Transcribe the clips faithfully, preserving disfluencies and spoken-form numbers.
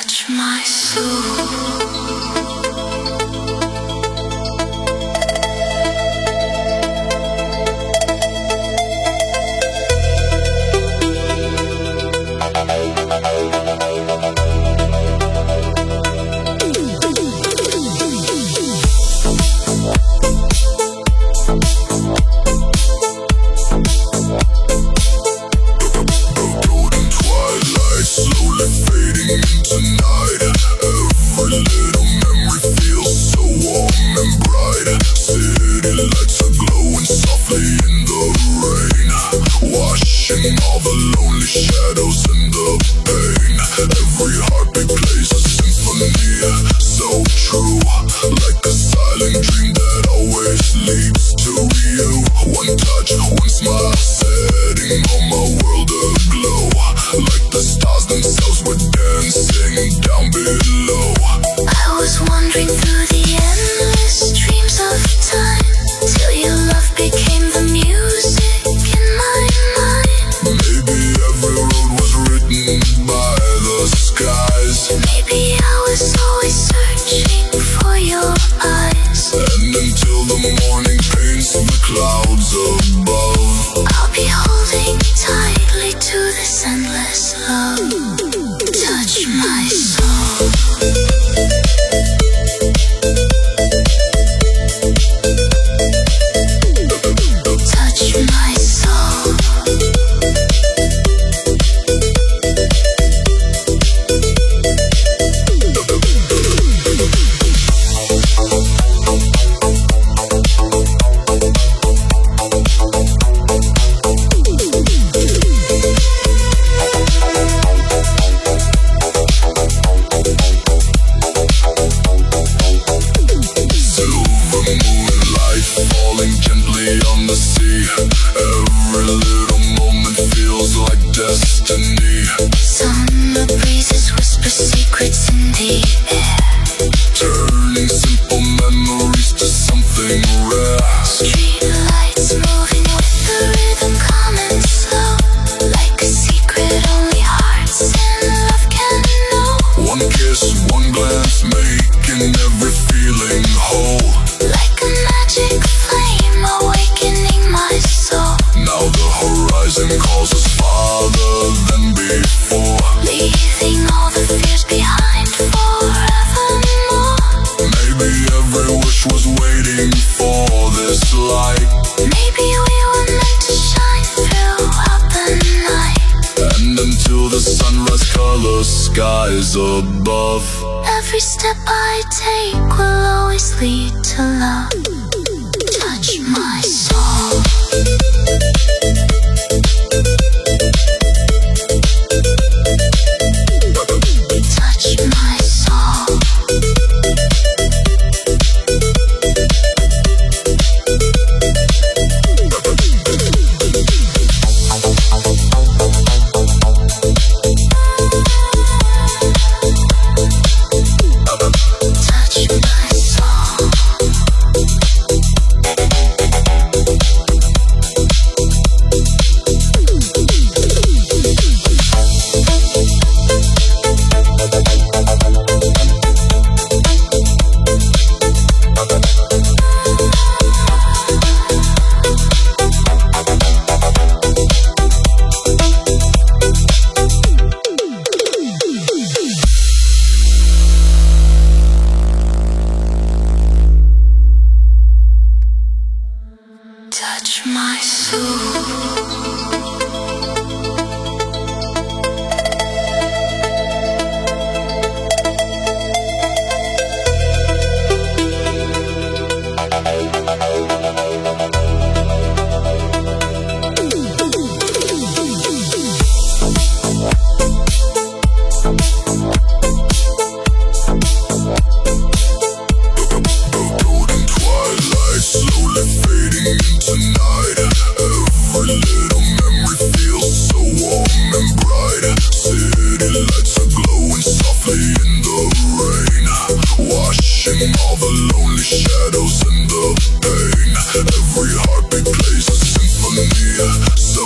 touch my soul.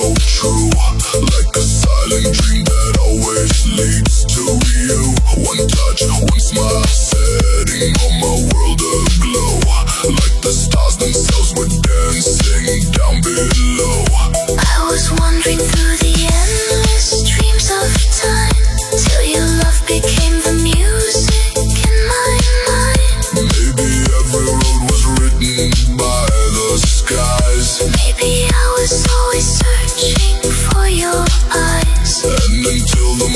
Like a silent dream that always leads to you. One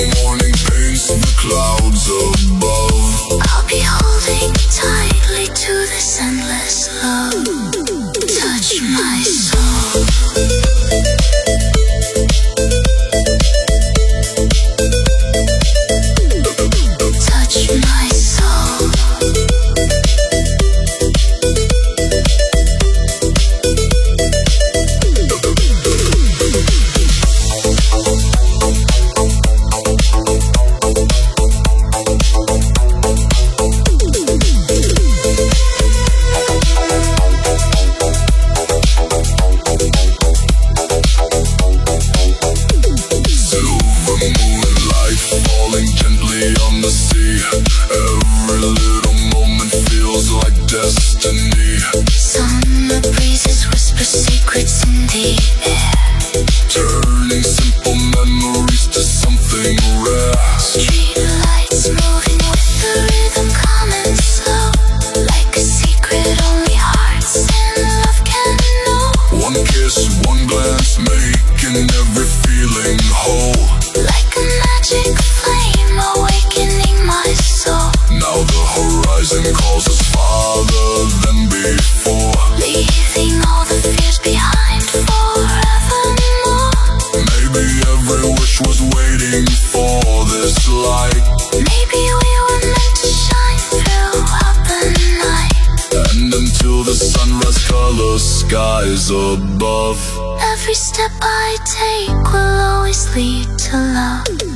morning paints the clouds above. I'll be holding tightly to this endless love. Touch my soul. Touch my soul. Destiny. Summer breezes whisper secrets in the air, turning simple memories to something rare. Street lights moving with the rhythm, calm and slow, like a secret only hearts and love can know. One kiss, one glance, making every feeling whole, like a magic flame awakening my soul. Now the horizon calls us farther than before, leaving all the fears behind forevermore. Maybe every wish was waiting for this light. Maybe we were meant to shine throughout the night. And until the sunrise colors skies above, every step I take will always lead to love.